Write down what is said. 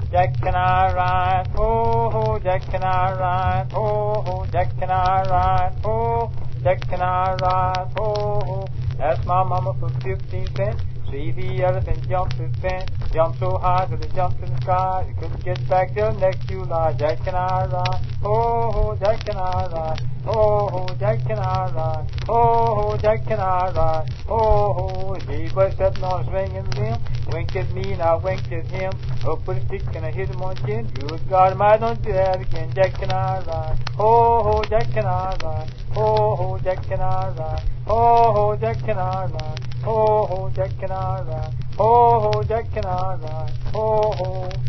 Jack and I ride, ho ho, Jack and I ride, ho ho, Jack and I ride, ho, Jack and I ride, ho ho. Asked my mama for 15 cents. See the elephant jump his fence, jumped so high that it jumped in the sky. He couldn't get back till next July. Jack and I ride, ho ho, Jack and I ride, ho ho, Jack and I ride, ho ho, Jack and I ride, ho ho. He was sitting on a swinging limb, winked at me and I winked at him. Up with a stick and I hit him on the chin. Good God, am I don't do that again? Jack and I ride, ho ho, Jack and I ride, ho ho, Jack and I ride, ho ho, Jack and I ride, ho ho, Jack and I ride, ho ho, Jack and I ride, ho ho.